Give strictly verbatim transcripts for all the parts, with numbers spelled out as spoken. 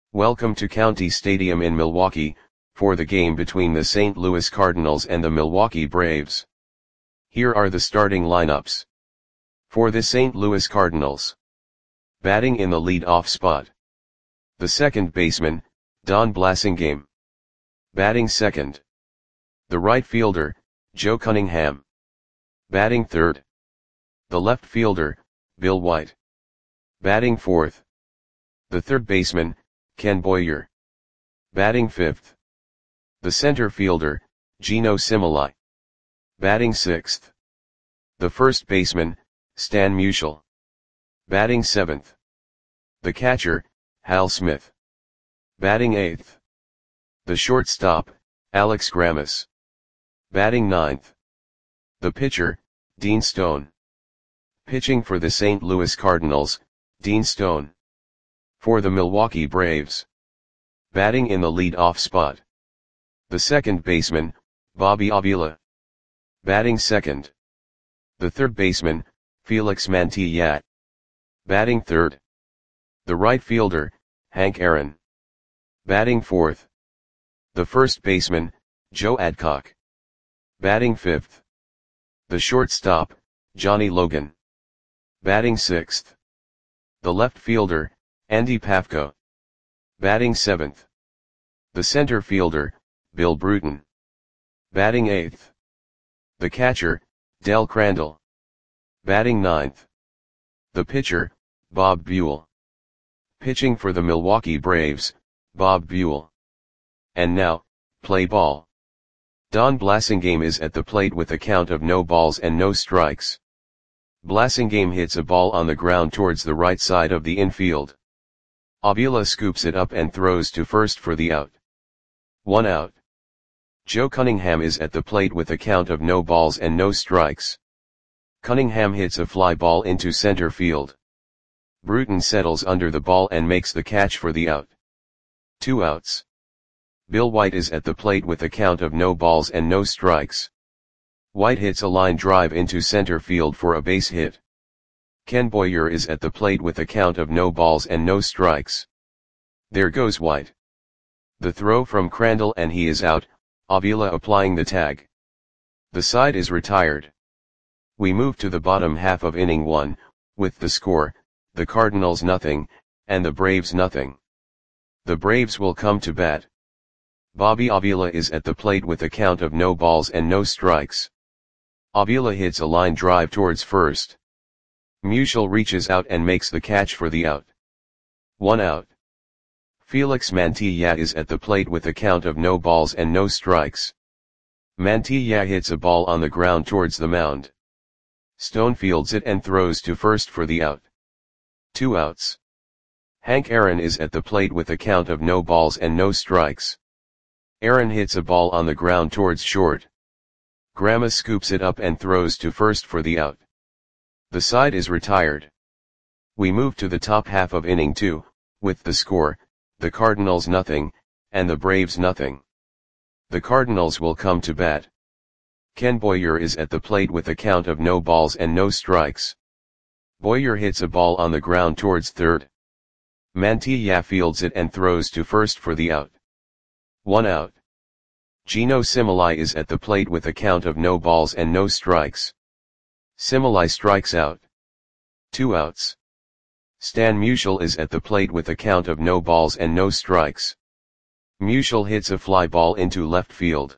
Welcome to County Stadium in Milwaukee, for the game between the Saint Louis Cardinals and the Milwaukee Braves. Here are the starting lineups. For the Saint Louis Cardinals. Batting in the lead-off spot. The second baseman, Don Blasingame. Batting second. The right fielder, Joe Cunningham. Batting third. The left fielder, Bill White. Batting fourth. The third baseman, Ken Boyer. Batting fifth. The center fielder, Geno Similai. Batting sixth. The first baseman, Stan Musial. Batting seventh. The catcher, Hal Smith. Batting eighth. The shortstop, Alex Grammas. Batting ninth. The pitcher, Dean Stone. Pitching for the Saint Louis Cardinals, Dean Stone. For the Milwaukee Braves. Batting in the lead-off spot. The second baseman, Bobby Avila. Batting second. The third baseman, Felix Mantilla. Batting third. The right fielder, Hank Aaron. Batting fourth. The first baseman, Joe Adcock. Batting fifth. The shortstop, Johnny Logan. Batting sixth. The left fielder, Andy Pafko. Batting seventh. The center fielder, Bill Bruton. Batting eighth. The catcher, Del Crandall. Batting ninth. The pitcher, Bob Buell. Pitching for the Milwaukee Braves, Bob Buell. And now, play ball. Don Blasingame is at the plate with a count of no balls and no strikes. Blasingame hits a ball on the ground towards the right side of the infield. Avila scoops it up and throws to first for the out. One out. Joe Cunningham is at the plate with a count of no balls and no strikes. Cunningham hits a fly ball into center field. Bruton settles under the ball and makes the catch for the out. Two outs. Bill White is at the plate with a count of no balls and no strikes. White hits a line drive into center field for a base hit. Ken Boyer is at the plate with a count of no balls and no strikes. There goes White. The throw from Crandall and he is out, Avila applying the tag. The side is retired. We move to the bottom half of inning one, with the score, the Cardinals nothing, and the Braves nothing. The Braves will come to bat. Bobby Avila is at the plate with a count of no balls and no strikes. Avila hits a line drive towards first. Musial reaches out and makes the catch for the out. One out. Felix Mantilla is at the plate with a count of no balls and no strikes. Mantilla hits a ball on the ground towards the mound. Stone fields it and throws to first for the out. Two outs. Hank Aaron is at the plate with a count of no balls and no strikes. Aaron hits a ball on the ground towards short. Grammas scoops it up and throws to first for the out. The side is retired. We move to the top half of inning two, with the score, the Cardinals nothing, and the Braves nothing. The Cardinals will come to bat. Ken Boyer is at the plate with a count of no balls and no strikes. Boyer hits a ball on the ground towards third. Mantilla fields it and throws to first for the out. One out. Geno Similai is at the plate with a count of no balls and no strikes. Similai strikes out. Two outs. Stan Musial is at the plate with a count of no balls and no strikes. Musial hits a fly ball into left field.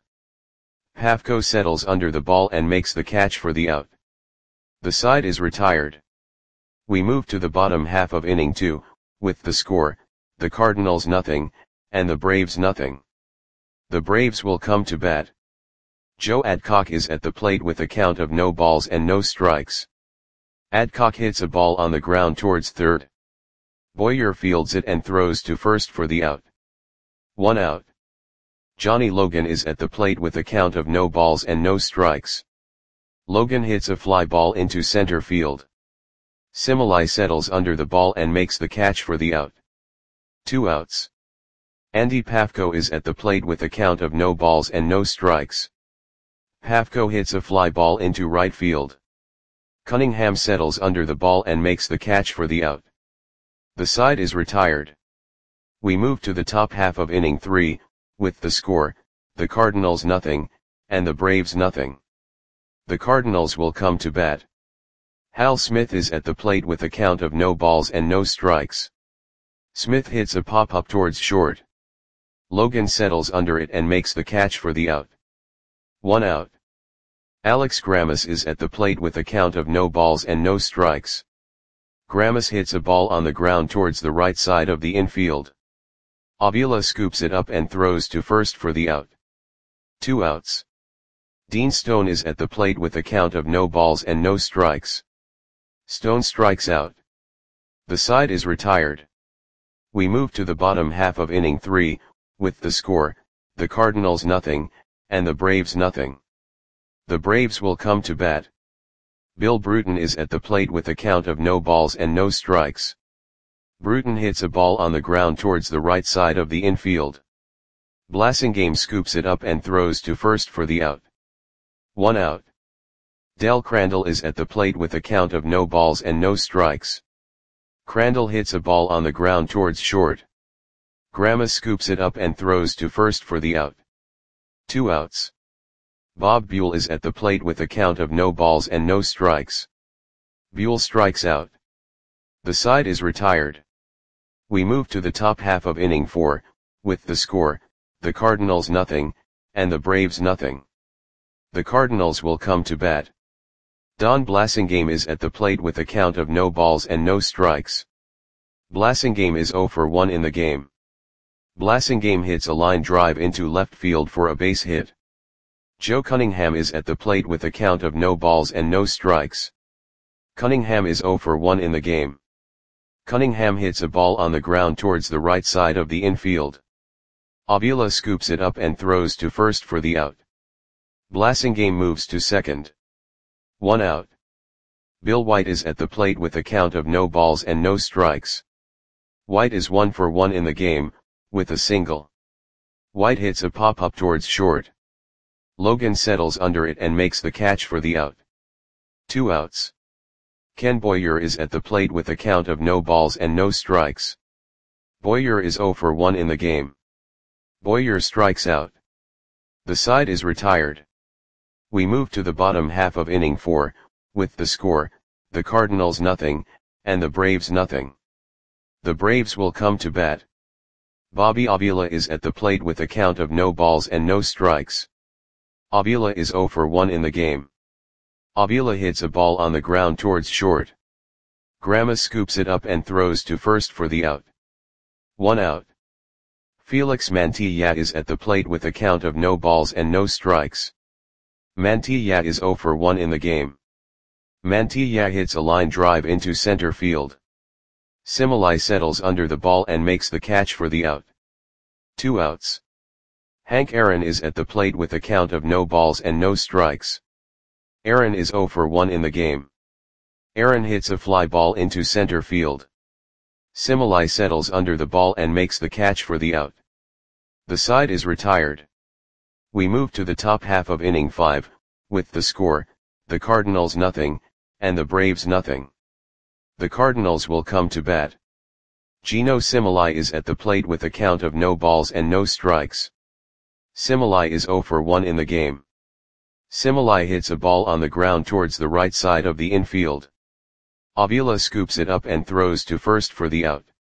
Pafko settles under the ball and makes the catch for the out. The side is retired. We move to the bottom half of inning two, with the score, the Cardinals nothing, and the Braves nothing. The Braves will come to bat. Joe Adcock is at the plate with a count of no balls and no strikes. Adcock hits a ball on the ground towards third. Boyer fields it and throws to first for the out. One out. Johnny Logan is at the plate with a count of no balls and no strikes. Logan hits a fly ball into center field. Similai settles under the ball and makes the catch for the out. Two outs. Andy Pafko is at the plate with a count of no balls and no strikes. Pafko hits a fly ball into right field. Cunningham settles under the ball and makes the catch for the out. The side is retired. We move to the top half of inning three, with the score, the Cardinals nothing, and the Braves nothing. The Cardinals will come to bat. Hal Smith is at the plate with a count of no balls and no strikes. Smith hits a pop-up towards short. Logan settles under it and makes the catch for the out. One out. Alex Grammas is at the plate with a count of no balls and no strikes. Grammas hits a ball on the ground towards the right side of the infield. Avila scoops it up and throws to first for the out. Two outs. Dean Stone is at the plate with a count of no balls and no strikes. Stone strikes out. The side is retired. We move to the bottom half of inning three, with the score, the Cardinals nothing, and the Braves nothing. The Braves will come to bat. Bill Bruton is at the plate with a count of no balls and no strikes. Bruton hits a ball on the ground towards the right side of the infield. Blasingame scoops it up and throws to first for the out. One out. Del Crandall is at the plate with a count of no balls and no strikes. Crandall hits a ball on the ground towards short. Grammas scoops it up and throws to first for the out. Two outs. Bob Buell is at the plate with a count of no balls and no strikes. Buell strikes out. The side is retired. We move to the top half of inning four, with the score, the Cardinals nothing, and the Braves nothing. The Cardinals will come to bat. Don Blasingame is at the plate with a count of no balls and no strikes. Blasingame is zero for one in the game. Blasingame hits a line drive into left field for a base hit. Joe Cunningham is at the plate with a count of no balls and no strikes. Cunningham is zero for one in the game. Cunningham hits a ball on the ground towards the right side of the infield. Avila scoops it up and throws to first for the out. Blasingame moves to second. One out. Bill White is at the plate with a count of no balls and no strikes. White is one for one in the game, with a single. White hits a pop-up towards short. Logan settles under it and makes the catch for the out. Two outs. Ken Boyer is at the plate with a count of no balls and no strikes. Boyer is zero for one in the game. Boyer strikes out. The side is retired. We move to the bottom half of inning four, with the score, the Cardinals nothing, and the Braves nothing. The Braves will come to bat. Bobby Avila is at the plate with a count of no balls and no strikes. Avila is zero for one in the game. Avila hits a ball on the ground towards short. Grammas scoops it up and throws to first for the out. One out. Felix Mantilla is at the plate with a count of no balls and no strikes. Mantilla is zero for one in the game. Mantilla hits a line drive into center field. Similai settles under the ball and makes the catch for the out. Two outs. Hank Aaron is at the plate with a count of no balls and no strikes. Aaron is zero for one in the game. Aaron hits a fly ball into center field. Similai settles under the ball and makes the catch for the out. The side is retired. We move to the top half of inning five, with the score, the Cardinals nothing, and the Braves nothing. The Cardinals will come to bat. Gino Similai is at the plate with a count of no balls and no strikes. Similai is zero for one in the game. Similai hits a ball on the ground towards the right side of the infield. Avila scoops it up and throws to first for the out.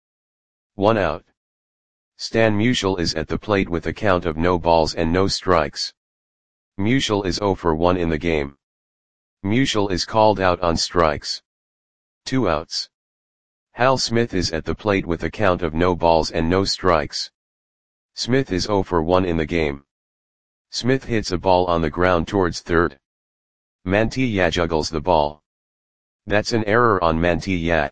One out. Stan Musial is at the plate with a count of no balls and no strikes. Musial is zero for one in the game. Musial is called out on strikes. Two outs. Hal Smith is at the plate with a count of no balls and no strikes. Smith is zero for one in the game. Smith hits a ball on the ground towards third. Mantilla juggles the ball. That's an error on Mantilla.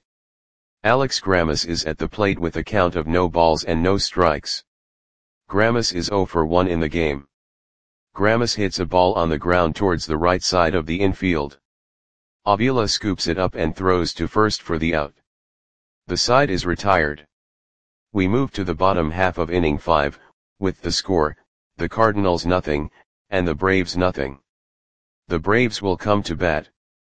Alex Grammas is at the plate with a count of no balls and no strikes. Grammas is zero for one in the game. Grammas hits a ball on the ground towards the right side of the infield. Avila scoops it up and throws to first for the out. The side is retired. We move to the bottom half of inning five, with the score, the Cardinals nothing, and the Braves nothing. The Braves will come to bat.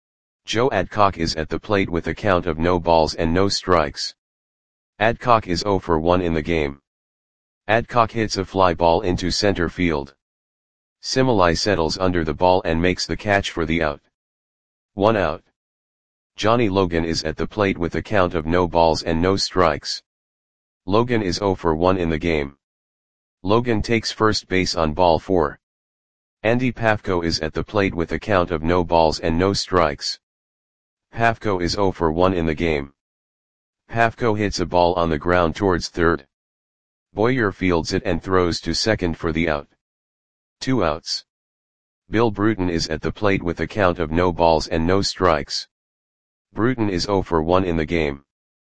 Joe Adcock is at the plate with a count of no balls and no strikes. Adcock is zero for one in the game. Adcock hits a fly ball into center field. Similai settles under the ball and makes the catch for the out. One out. Johnny Logan is at the plate with a count of no balls and no strikes. Logan is oh for one in the game. Logan takes first base on ball four. Andy Pafko is at the plate with a count of no balls and no strikes. Pafko is oh for one in the game. Pafko hits a ball on the ground towards third. Boyer fields it and throws to second for the out. Two outs. Bill Bruton is at the plate with a count of no balls and no strikes. Bruton is oh for one in the game.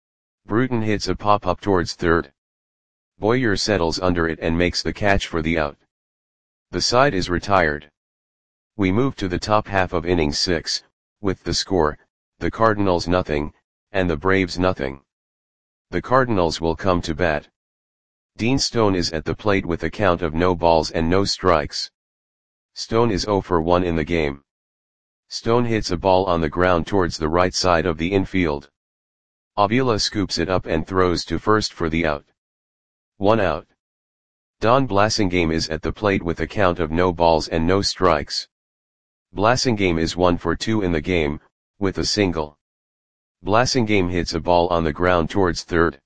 Bruton hits a pop-up towards third. Boyer settles under it and makes the catch for the out. The side is retired. We move to the top half of inning six, with the score, the Cardinals nothing, and the Braves nothing. The Cardinals will come to bat. Dean Stone is at the plate with a count of no balls and no strikes. Stone is oh for one in the game. Stone hits a ball on the ground towards the right side of the infield. Avila scoops it up and throws to first for the out. One out. Don Blasingame is at the plate with a count of no balls and no strikes. Blasingame is one for two in the game, with a single. Blasingame hits a ball on the ground towards third.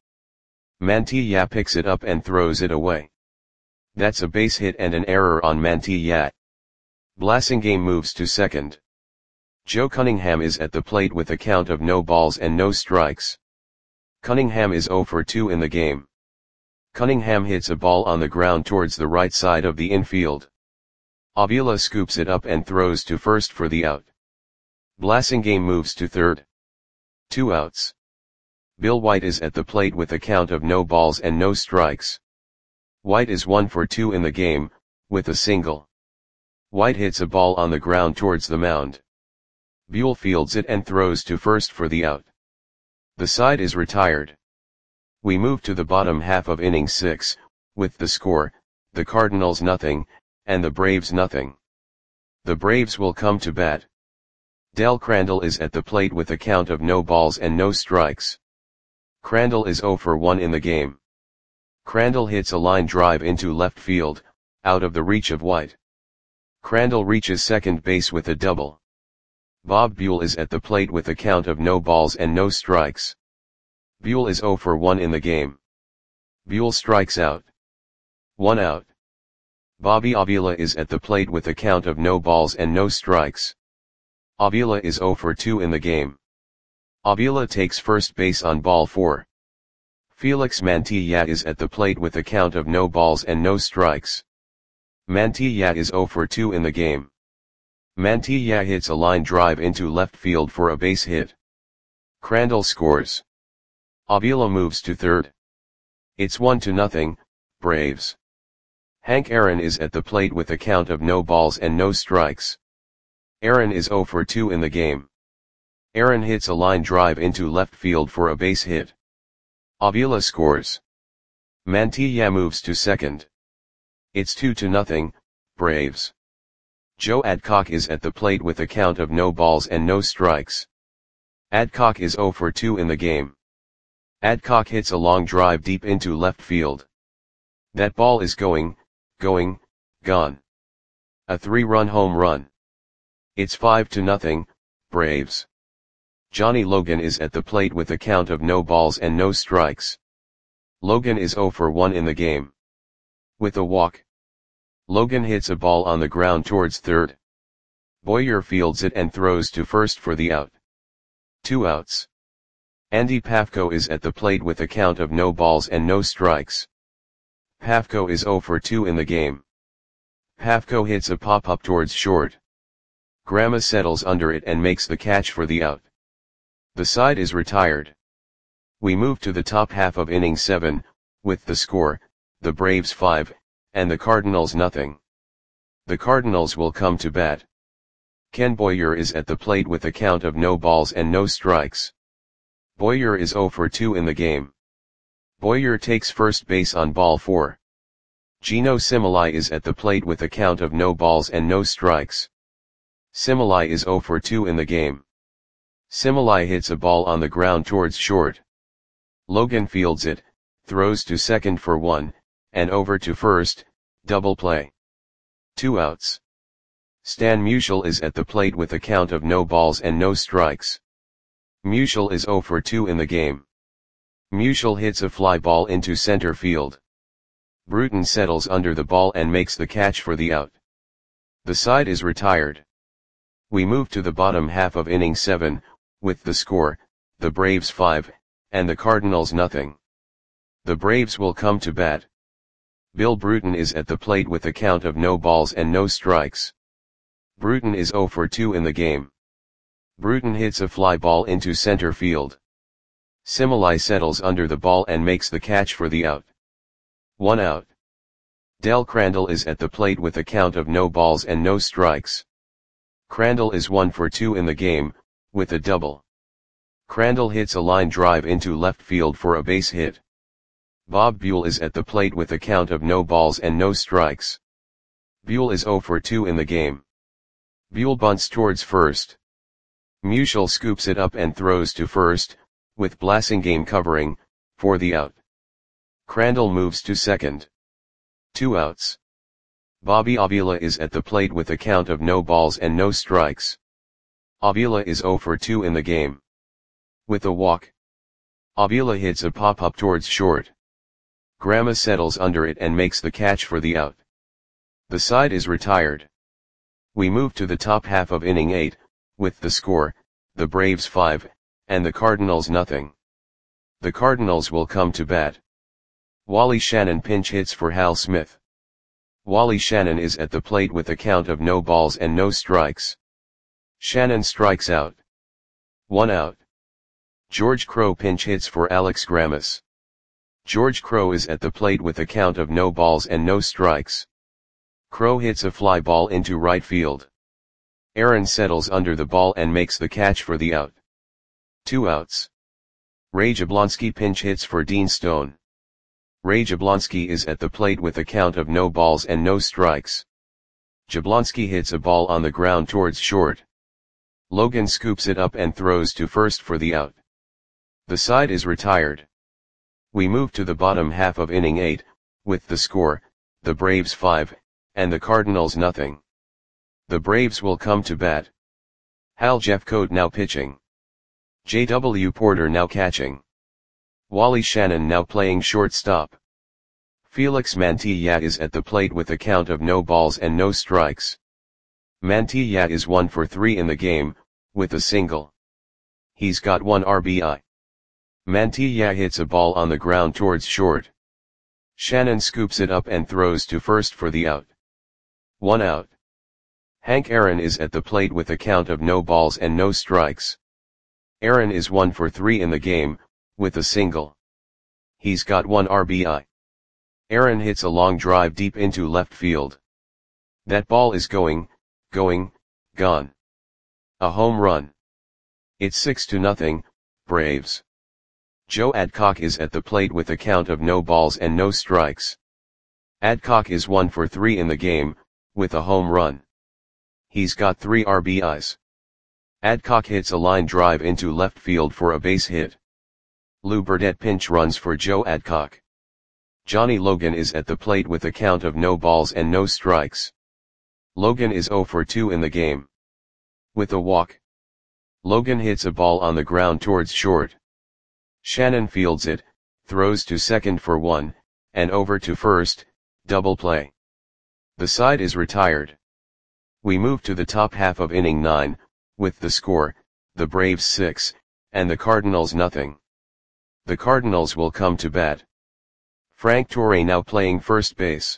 Mantilla picks it up and throws it away. That's a base hit and an error on Mantilla. Blasingame moves to second. Joe Cunningham is at the plate with a count of no balls and no strikes. Cunningham is oh for two in the game. Cunningham hits a ball on the ground towards the right side of the infield. Avila scoops it up and throws to first for the out. Blasingame moves to third. Two outs. Bill White is at the plate with a count of no balls and no strikes. White is one for two in the game, with a single. White hits a ball on the ground towards the mound. Buell fields it and throws to first for the out. The side is retired. We move to the bottom half of inning six, with the score, the Cardinals nothing, and the Braves nothing. The Braves will come to bat. Del Crandall is at the plate with a count of no balls and no strikes. Crandall is oh for one in the game. Crandall hits a line drive into left field, out of the reach of White. Crandall reaches second base with a double. Bob Buell is at the plate with a count of no balls and no strikes. Buell is oh for one in the game. Buell strikes out. One out. Bobby Avila is at the plate with a count of no balls and no strikes. Avila is oh for two in the game. Avila takes first base on ball four. Felix Mantilla is at the plate with a count of no balls and no strikes. Mantilla is oh for two in the game. Mantilla hits a line drive into left field for a base hit. Crandall scores. Avila moves to third. It's one to nothing, Braves. Hank Aaron is at the plate with a count of no balls and no strikes. Aaron is oh for two in the game. Aaron hits a line drive into left field for a base hit. Avila scores. Mantilla moves to second. It's two to nothing, Braves. Joe Adcock is at the plate with a count of no balls and no strikes. Adcock is oh for two in the game. Adcock hits a long drive deep into left field. That ball is going, going, gone. A three-run home run. It's five to nothing, Braves. Johnny Logan is at the plate with a count of no balls and no strikes. Logan is oh for one in the game. With a walk. Logan hits a ball on the ground towards third. Boyer fields it and throws to first for the out. Two outs. Andy Pafko is at the plate with a count of no balls and no strikes. Pafko is oh for two in the game. Pafko hits a pop-up towards short. Grama settles under it and makes the catch for the out. The side is retired. We move to the top half of inning seven, with the score, the Braves five, and the Cardinals nothing. The Cardinals will come to bat. Ken Boyer is at the plate with a count of no balls and no strikes. Boyer is oh for two in the game. Boyer takes first base on ball four. Gino Similai is at the plate with a count of no balls and no strikes. Similai is oh for two in the game. Similai hits a ball on the ground towards short. Logan fields it, throws to second for one, and over to first, double play. Two outs. Stan Musial is at the plate with a count of no balls and no strikes. Musial is oh for two in the game. Musial hits a fly ball into center field. Bruton settles under the ball and makes the catch for the out. The side is retired. We move to the bottom half of inning seven, with the score, the Braves five, and the Cardinals nothing. The Braves will come to bat. Bill Bruton is at the plate with a count of no balls and no strikes. Bruton is oh for two in the game. Bruton hits a fly ball into center field. Similai settles under the ball and makes the catch for the out. One out. Del Crandall is at the plate with a count of no balls and no strikes. Crandall is one for two in the game, with a double. Crandall hits a line drive into left field for a base hit. Bob Buell is at the plate with a count of no balls and no strikes. Buell is oh for two in the game. Buell bunts towards first. Musial scoops it up and throws to first, with Blasingame covering, for the out. Crandall moves to second. Two outs. Bobby Avila is at the plate with a count of no balls and no strikes. Avila is oh for two in the game. With a walk. Avila hits a pop-up towards short. Grama settles under it and makes the catch for the out. The side is retired. We move to the top half of inning eight, with the score, the Braves five, and the Cardinals nothing. The Cardinals will come to bat. Wally Shannon pinch hits for Hal Smith. Wally Shannon is at the plate with a count of no balls and no strikes. Shannon strikes out. One out. George Crowe pinch hits for Alex Grammas. George Crowe is at the plate with a count of no balls and no strikes. Crowe hits a fly ball into right field. Aaron settles under the ball and makes the catch for the out. Two outs. Ray Jablonski pinch hits for Dean Stone. Ray Jablonski is at the plate with a count of no balls and no strikes. Jablonski hits a ball on the ground towards short. Logan scoops it up and throws to first for the out. The side is retired. We move to the bottom half of inning eight, with the score, the Braves five, and the Cardinals nothing. The Braves will come to bat. Hal Jeffcoat now pitching. J W Porter now catching. Wally Shannon now playing shortstop. Felix Mantilla is at the plate with a count of no balls and no strikes. Mantilla is one for three in the game, with a single. He's got one R B I. Mantilla hits a ball on the ground towards short. Shannon scoops it up and throws to first for the out. One out. Hank Aaron is at the plate with a count of no balls and no strikes. Aaron is one for three in the game, with a single. He's got one R B I. Aaron hits a long drive deep into left field. That ball is going, going, gone. A home run. It's six to nothing, Braves. Joe Adcock is at the plate with a count of no balls and no strikes. Adcock is one for three in the game, with a home run. He's got three R B Is. Adcock hits a line drive into left field for a base hit. Lou Burdett pinch runs for Joe Adcock. Johnny Logan is at the plate with a count of no balls and no strikes. Logan is oh for two in the game. With a walk. Logan hits a ball on the ground towards short. Shannon fields it, throws to second for one, and over to first, double play. The side is retired. We move to the top half of inning nine, with the score, the Braves six, and the Cardinals nothing. The Cardinals will come to bat. Frank Torre now playing first base.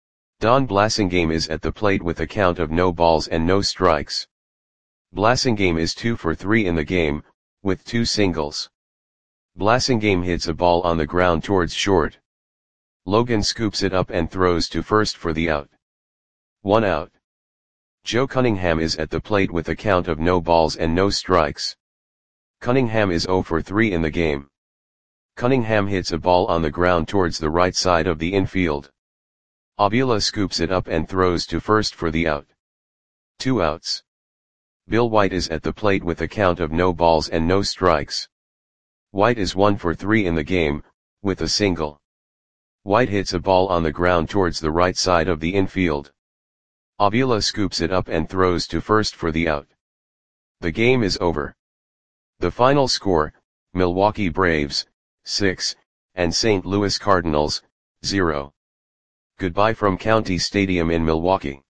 Don Blasingame is at the plate with a count of no balls and no strikes. Blasingame is two for three in the game, with two singles. Blasingame hits a ball on the ground towards short. Logan scoops it up and throws to first for the out. One out. Joe Cunningham is at the plate with a count of no balls and no strikes. Cunningham is oh for three in the game. Cunningham hits a ball on the ground towards the right side of the infield. Avila scoops it up and throws to first for the out. Two outs. Bill White is at the plate with a count of no balls and no strikes. White is one for three in the game, with a single. White hits a ball on the ground towards the right side of the infield. Avila scoops it up and throws to first for the out. The game is over. The final score, Milwaukee Braves, six, and Saint Louis Cardinals, zero. Goodbye from County Stadium in Milwaukee.